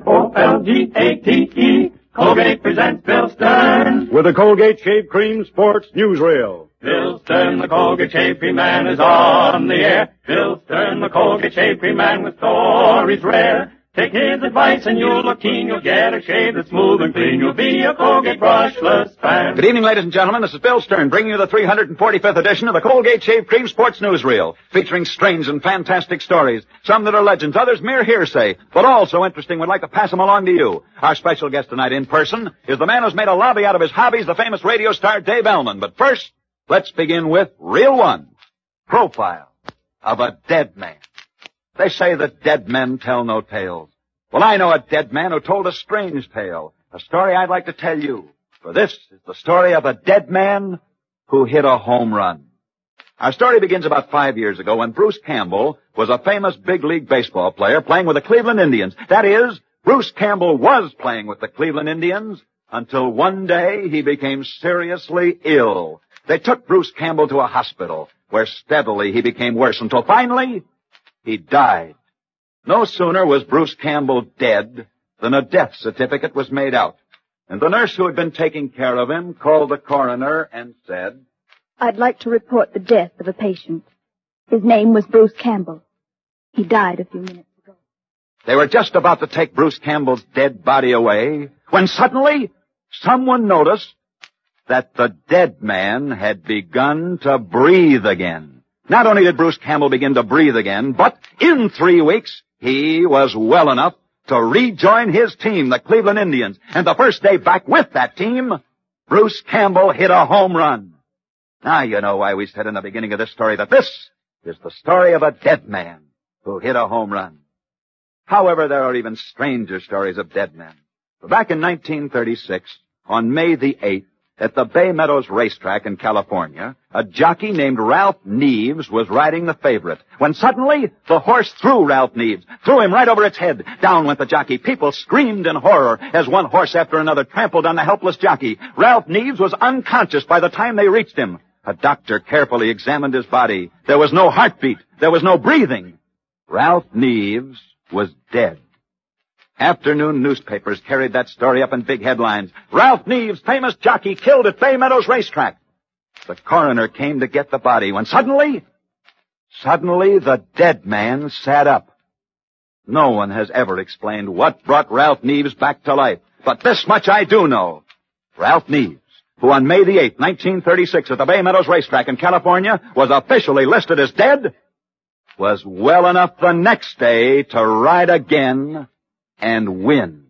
Colgate, Colgate presents Bill Stern. With the Colgate Shave Cream Sports Newsreel. Bill Stern, the Colgate Shave Cream Man, is on the air. Bill Stern, the Colgate Shave Cream Man, with stories rare. Take his advice and you'll look keen. You'll get a shave that's smooth and clean. You'll be a Colgate brushless fan. Good evening, ladies and gentlemen. This is Bill Stern bringing you the 345th edition of the Colgate Shave Cream Sports Newsreel, featuring strange and fantastic stories, some that are legends, others mere hearsay, but all so interesting we'd like to pass them along to you. Our special guest tonight in person is the man who's made a lobby out of his hobbies, the famous radio star Dave Ellman. But first, let's begin with Reel 1, Profile of a Dead Man. They say that dead men tell no tales. Well, I know a dead man who told a strange tale, a story I'd like to tell you. For this is the story of a dead man who hit a home run. Our story begins about 5 years ago when Bruce Campbell was a famous big league baseball player playing with the Cleveland Indians. That is, Bruce Campbell was playing with the Cleveland Indians until one day he became seriously ill. They took Bruce Campbell to a hospital where steadily he became worse until finally he died. No sooner was Bruce Campbell dead than a death certificate was made out. And the nurse who had been taking care of him called the coroner and said, "I'd like to report the death of a patient. His name was Bruce Campbell. He died a few minutes ago." They were just about to take Bruce Campbell's dead body away when suddenly someone noticed that the dead man had begun to breathe again. Not only did Bruce Campbell begin to breathe again, but in 3 weeks, he was well enough to rejoin his team, the Cleveland Indians. And the first day back with that team, Bruce Campbell hit a home run. Now you know why we said in the beginning of this story that this is the story of a dead man who hit a home run. However, there are even stranger stories of dead men. Back in 1936, on May the 8th, at the Bay Meadows racetrack in California, a jockey named Ralph Neves was riding the favorite when suddenly the horse threw Ralph Neves, threw him right over its head. Down went the jockey. People screamed in horror as one horse after another trampled on the helpless jockey. Ralph Neves was unconscious by the time they reached him. A doctor carefully examined his body. There was no heartbeat. There was no breathing. Ralph Neves was dead. Afternoon newspapers carried that story up in big headlines. Ralph Neves, famous jockey, killed at Bay Meadows racetrack. The coroner came to get the body when suddenly the dead man sat up. No one has ever explained what brought Ralph Neves back to life. But this much I do know. Ralph Neves, who on May the 8th, 1936 at the Bay Meadows racetrack in California was officially listed as dead, was well enough the next day to ride again and win.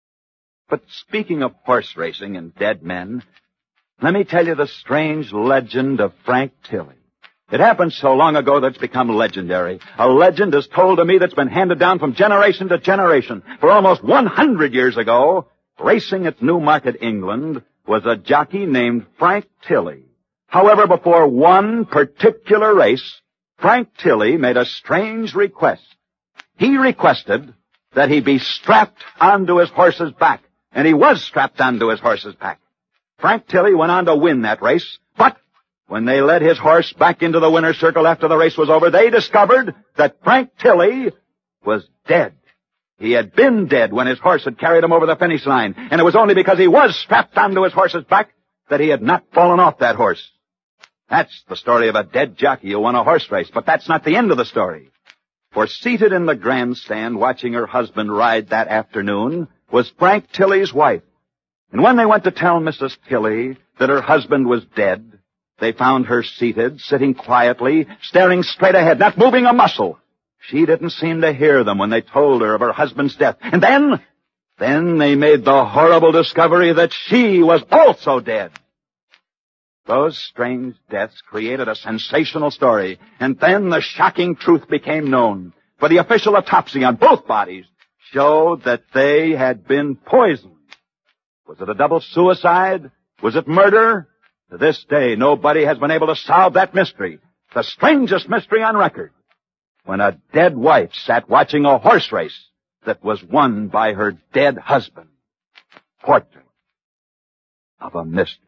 But speaking of horse racing and dead men, let me tell you the strange legend of Frank Tilley. It happened so long ago that it's become legendary. A legend as told to me that's been handed down from generation to generation. For almost 100 years ago, racing at Newmarket, England, was a jockey named Frank Tilley. However, before one particular race, Frank Tilley made a strange request. He requested that he be strapped onto his horse's back. And he was strapped onto his horse's back. Frank Tilley went on to win that race, but when they led his horse back into the winner's circle after the race was over, they discovered that Frank Tilley was dead. He had been dead when his horse had carried him over the finish line, and it was only because he was strapped onto his horse's back that he had not fallen off that horse. That's the story of a dead jockey who won a horse race, but that's not the end of the story. For seated in the grandstand watching her husband ride that afternoon was Frank Tilley's wife. And when they went to tell Mrs. Tilley that her husband was dead, they found her seated, sitting quietly, staring straight ahead, not moving a muscle. She didn't seem to hear them when they told her of her husband's death. And then they made the horrible discovery that she was also dead. Those strange deaths created a sensational story, and then the shocking truth became known. For the official autopsy on both bodies showed that they had been poisoned. Was it a double suicide? Was it murder? To this day, nobody has been able to solve that mystery, the strangest mystery on record. When a dead wife sat watching a horse race that was won by her dead husband. Portrait of a mystery.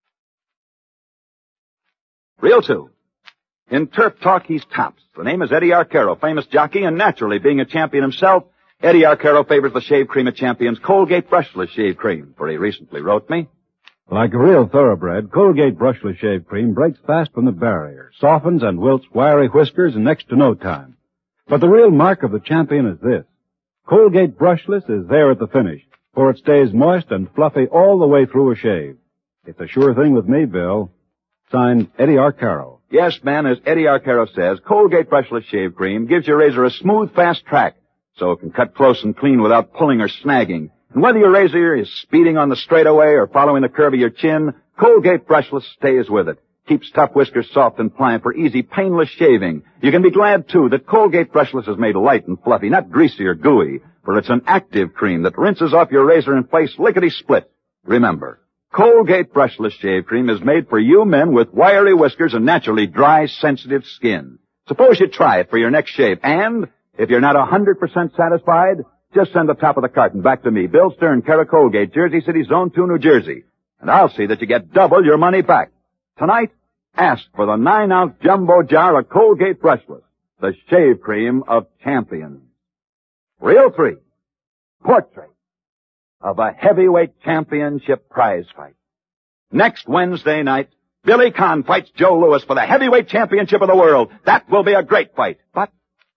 Reel 2. In Turf Talk, he's tops. The name is Eddie Arcaro, famous jockey, and naturally, being a champion himself, Eddie Arcaro favors the shave cream of Champion's Colgate Brushless Shave Cream, for he recently wrote me. Like a real thoroughbred, Colgate Brushless Shave Cream breaks fast from the barrier, softens and wilts wiry whiskers in next to no time. But the real mark of the Champion is this. Colgate Brushless is there at the finish, for it stays moist and fluffy all the way through a shave. It's a sure thing with me, Bill. Signed, Eddie Arcaro. Yes, man, as Eddie Arcaro says, Colgate Brushless Shave Cream gives your razor a smooth, fast track, so it can cut close and clean without pulling or snagging. And whether your razor is speeding on the straightaway or following the curve of your chin, Colgate Brushless stays with it. Keeps tough whiskers soft and pliant for easy, painless shaving. You can be glad, too, that Colgate Brushless is made light and fluffy, not greasy or gooey, for it's an active cream that rinses off your razor in place lickety-split. Remember, Colgate Brushless Shave Cream is made for you men with wiry whiskers and naturally dry, sensitive skin. Suppose you try it for your next shave, and if you're not 100% satisfied, just send the top of the carton back to me, Bill Stern, care of Colgate, Jersey City, Zone 2, New Jersey. And I'll see that you get double your money back. Tonight, ask for the 9-ounce jumbo jar of Colgate Brushless, the shave cream of champions. Reel 3, portrait of a heavyweight championship prize fight. Next Wednesday night, Billy Conn fights Joe Louis for the heavyweight championship of the world. That will be a great fight. But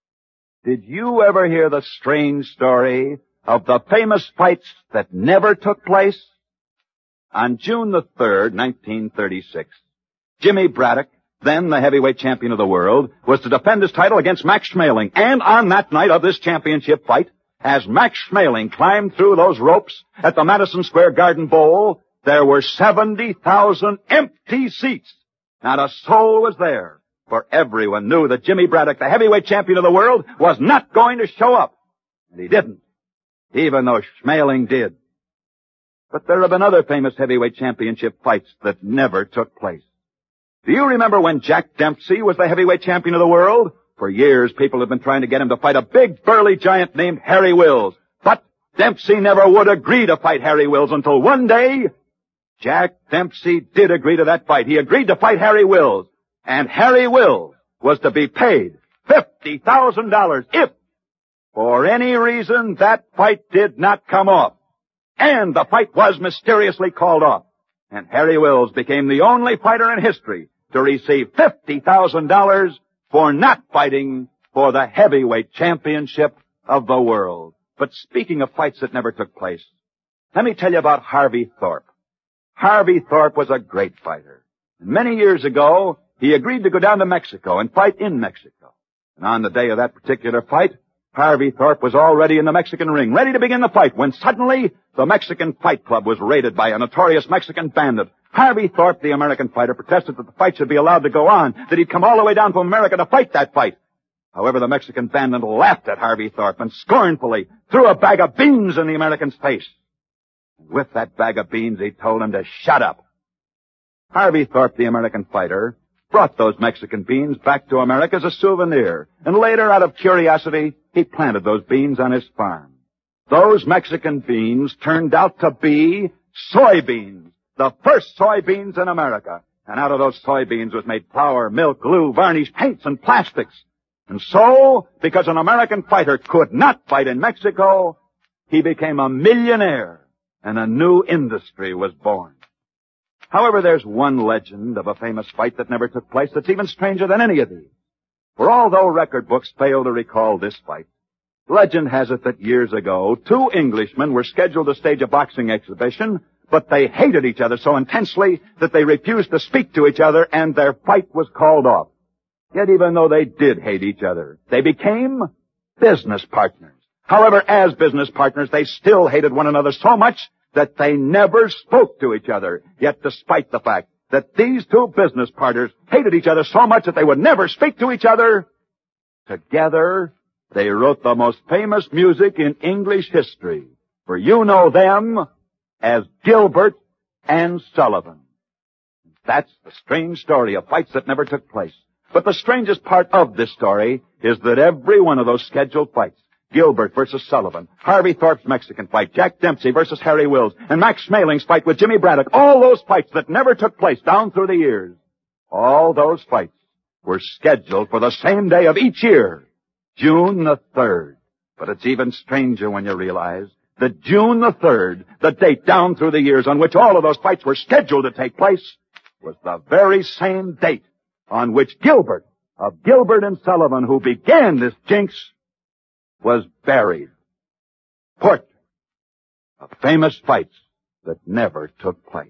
did you ever hear the strange story of the famous fights that never took place? On June the 3rd, 1936, Jimmy Braddock, then the heavyweight champion of the world, was to defend his title against Max Schmeling. And on that night of this championship fight, as Max Schmeling climbed through those ropes at the Madison Square Garden Bowl, there were 70,000 empty seats. Not a soul was there. For everyone knew that Jimmy Braddock, the heavyweight champion of the world, was not going to show up. And he didn't, even though Schmeling did. But there have been other famous heavyweight championship fights that never took place. Do you remember when Jack Dempsey was the heavyweight champion of the world? For years, people have been trying to get him to fight a big, burly giant named Harry Wills. But Dempsey never would agree to fight Harry Wills until one day, Jack Dempsey did agree to that fight. He agreed to fight Harry Wills. And Harry Wills was to be paid $50,000 if, for any reason, that fight did not come off. And the fight was mysteriously called off. And Harry Wills became the only fighter in history to receive $50,000 for not fighting for the heavyweight championship of the world. But speaking of fights that never took place, let me tell you about Harvey Thorpe. Harvey Thorpe was a great fighter. And many years ago, he agreed to go down to Mexico and fight in Mexico. And on the day of that particular fight, Harvey Thorpe was already in the Mexican ring, ready to begin the fight, when suddenly the Mexican Fight Club was raided by a notorious Mexican bandit. Harvey Thorpe, the American fighter, protested that the fight should be allowed to go on, that he'd come all the way down from America to fight that fight. However, the Mexican bandit laughed at Harvey Thorpe and scornfully threw a bag of beans in the American's face. And with that bag of beans, he told him to shut up. Harvey Thorpe, the American fighter, brought those Mexican beans back to America as a souvenir, and later, out of curiosity, he planted those beans on his farm. Those Mexican beans turned out to be soybeans, the first soybeans in America. And out of those soybeans was made flour, milk, glue, varnish, paints, and plastics. And so, because an American fighter could not fight in Mexico, he became a millionaire, and a new industry was born. However, there's one legend of a famous fight that never took place that's even stranger than any of these. For although record books fail to recall this fight, legend has it that years ago, 2 Englishmen were scheduled to stage a boxing exhibition, but they hated each other so intensely that they refused to speak to each other, and their fight was called off. Yet even though they did hate each other, they became business partners. However, as business partners, they still hated one another so much that they never spoke to each other. Yet despite the fact that these 2 business partners hated each other so much that they would never speak to each other, together they wrote the most famous music in English history. For you know them as Gilbert and Sullivan. That's the strange story of fights that never took place. But the strangest part of this story is that every one of those scheduled fights, Gilbert versus Sullivan, Harvey Thorpe's Mexican fight, Jack Dempsey versus Harry Wills, and Max Schmeling's fight with Jimmy Braddock, all those fights that never took place down through the years, all those fights were scheduled for the same day of each year, June the 3rd. But it's even stranger when you realize that June the 3rd, the date down through the years on which all of those fights were scheduled to take place, was the very same date on which Gilbert, of Gilbert and Sullivan, who began this jinx, was buried. Portrait of famous fights that never took place.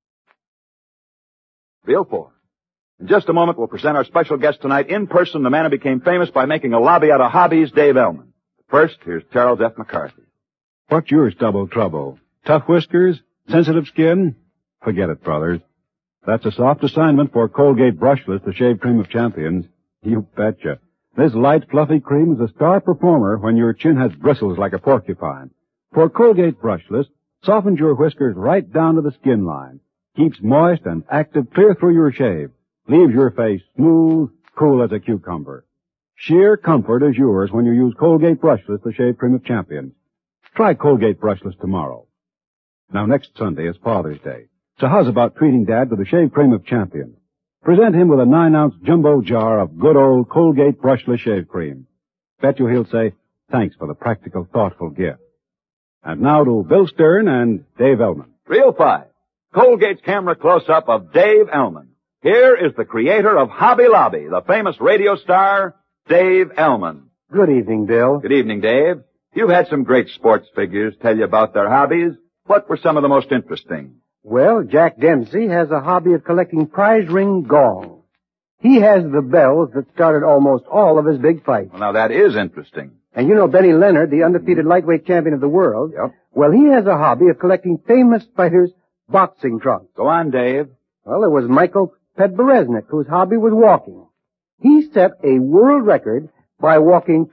Reel 4. In just a moment, we'll present our special guest tonight, in person, the man who became famous by making a lobby out of hobbies, Dave Ellman. First, here's Charles F. McCarthy. What's your stubble trouble? Tough whiskers? Sensitive skin? Forget it, brothers. That's a soft assignment for Colgate Brushless, the shave cream of champions. You betcha. This light, fluffy cream is a star performer when your chin has bristles like a porcupine. For Colgate Brushless, softens your whiskers right down to the skin line, keeps moist and active clear through your shave, leaves your face smooth, cool as a cucumber. Sheer comfort is yours when you use Colgate Brushless, the shave cream of champions. Try Colgate Brushless tomorrow. Now, next Sunday is Father's Day. So how's about treating Dad to the shave cream of champions? Present him with a 9-ounce jumbo jar of good old Colgate Brushless shave cream. Bet you he'll say, thanks for the practical, thoughtful gift. And now to Bill Stern and Dave Ellman. Reel 5. Colgate's camera close-up of Dave Ellman. Here is the creator of Hobby Lobby, the famous radio star, Dave Ellman. Good evening, Bill. Good evening, Dave. You've had some great sports figures tell you about their hobbies. What were some of the most interesting? Well, Jack Dempsey has a hobby of collecting prize ring gongs. He has the bells that started almost all of his big fights. Well, now that is interesting. And you know Benny Leonard, the undefeated lightweight champion of the world? Yep. Well, he has a hobby of collecting famous fighters' boxing trunks. Go on, Dave. Well, there was Michael Podbereznik, whose hobby was walking. He set a world record by walking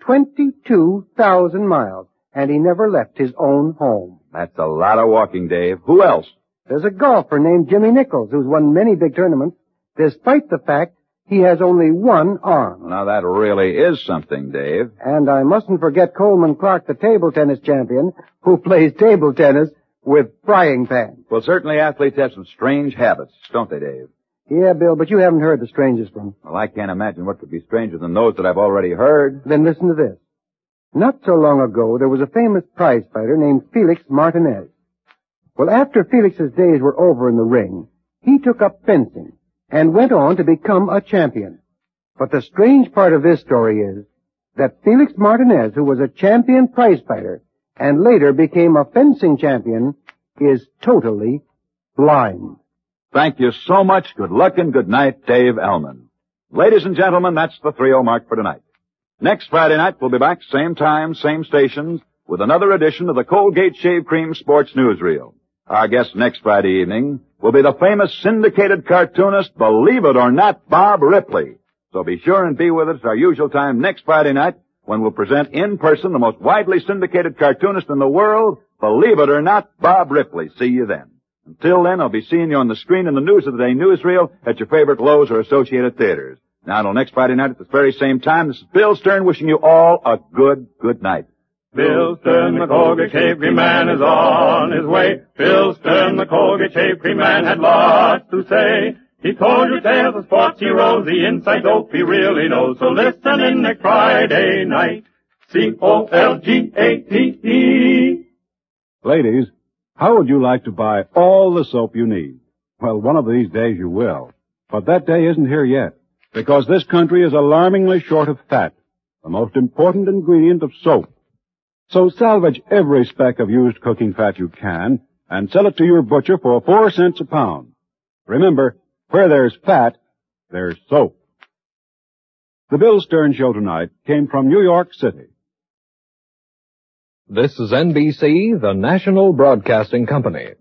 22,000 miles, and he never left his own home. That's a lot of walking, Dave. Who else? There's a golfer named Jimmy Nichols who's won many big tournaments, despite the fact he has only one arm. Well, now that really is something, Dave. And I mustn't forget Coleman Clark, the table tennis champion, who plays table tennis with frying pans. Well, certainly athletes have some strange habits, don't they, Dave? Yeah, Bill, but you haven't heard the strangest one. Well, I can't imagine what could be stranger than those that I've already heard. Then listen to this. Not so long ago, there was a famous prize fighter named Felix Martinez. Well, after Felix's days were over in the ring, he took up fencing and went on to become a champion. But the strange part of this story is that Felix Martinez, who was a champion prize fighter and later became a fencing champion, is totally blind. Thank you so much. Good luck and good night, Dave Ellman. Ladies and gentlemen, that's the 3-0 mark for tonight. Next Friday night, we'll be back, same time, same stations, with another edition of the Colgate Shave Cream Sports Newsreel. Our guest next Friday evening will be the famous syndicated cartoonist, believe it or not, Bob Ripley. So be sure and be with us at our usual time next Friday night when we'll present in person the most widely syndicated cartoonist in the world, believe it or not, Bob Ripley. See you then. Until then, I'll be seeing you on the screen in the News of the Day newsreel at your favorite Lowe's or Associated Theaters. Now, until next Friday night at this very same time, this is Bill Stern wishing you all a good night. Bill Stern, the Colgate Shave Cream Man, is on his way. Bill Stern, the Colgate Shave Cream Man, had lots to say. He told you tales of sports heroes, the inside dope he really knows. So listen in next Friday night. Colgate. Ladies, how would you like to buy all the soap you need? Well, one of these days you will. But that day isn't here yet, because this country is alarmingly short of fat, the most important ingredient of soap. So salvage every speck of used cooking fat you can and sell it to your butcher for 4 cents a pound. Remember, where there's fat, there's soap. The Bill Stern Show tonight came from New York City. This is NBC, the national broadcasting company.